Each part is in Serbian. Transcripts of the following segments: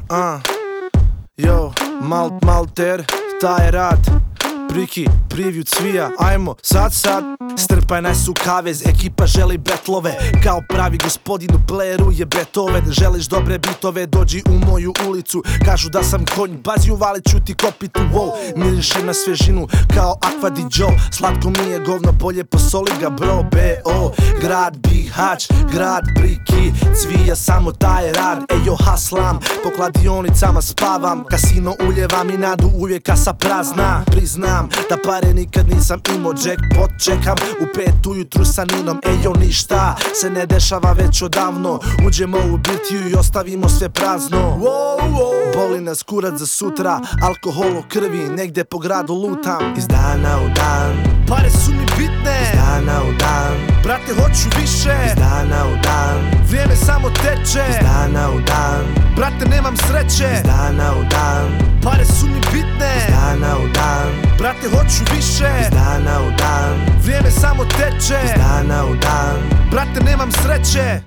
Yo, Malter, taj rad Priki, preview cvija, ajmo, sad Strpaj nas u kavez, ekipa želi betlove Kao pravi gospodin u playeru je Beethoven Želiš dobre bitove, dođi u moju ulicu Kažu da sam konj, bazi uvalit ću ti kopitu Wow, miriše na svežinu kao Aqua di Joe Slatko mi je govno, bolje posoli ga bro B.O. Grad Bihać, grad Priki Cvija samo taj rad, ejo haslam Po kladionicama spavam, kasino uljevam I nadu uvijek kasa prazna Priznam da pare nikad nisam imao Jackpot čekam u 5 ujutru sa Ninom Ejo ništa se ne dešava već odavno Uđemo u birtiju i ostavimo sve prazno Boli nas kurac za sutra Alkohol u krvi, negde po gradu lutam Iz dana u dan Pare su mi bitne Iz dana u dan Brate hoću više Iz dana u dan Vrijeme samo teče Iz dana u dan Brate nemam sreće Iz dana u dan Pare su mi bitne Iz dana u dan Brate hoću više Iz dana u dan Vrijeme samo teče Iz dana u dan Brate nemam sreće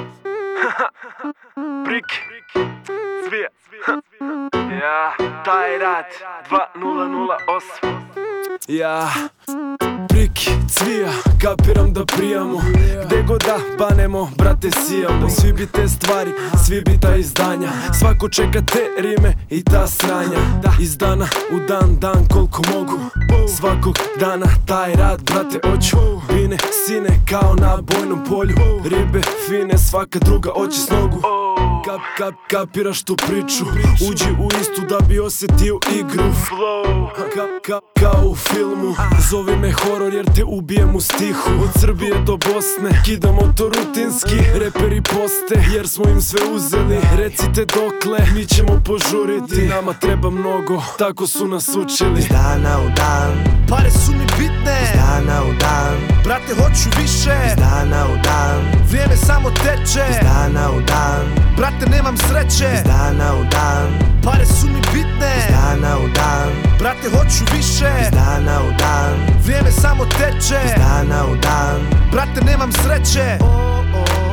Priki Cvija Ja, taj rad 2008 Ja, Priki, Cvija, kapiram da prijamo Gde god da banemo, brate sijamo Svi bi te stvari, svi bi ta izdanja Svako čeka te rime i ta sranja Iz dana u dan koliko mogu Svakog dana taj rad, brate oću Bine, sine, kao na bojnom polju Ribe, fine, svaka druga oči s nogu Kapiraš tu priču Uđi u istu da bi osjetio igru Kao u filmu Zovi me horor jer te ubijem u stihu Od Srbije do Bosne Kidamo to rutinski Reperi poste jer smo im sve uzeli Recite dokle, mi ćemo požuriti Nama treba mnogo, tako su nas učili Iz dana u dan Pare su mi bitne Iz dana u dan Brate hoću više Iz dana u dan Vrijeme samo teče Iz dana u dan Brate nemam sreće Iz dana u dan Pare su mi bitne Iz dana u dan Brate hoću više Iz dana u dan Vrijeme samo teče Iz dana u dan Brate nemam sreće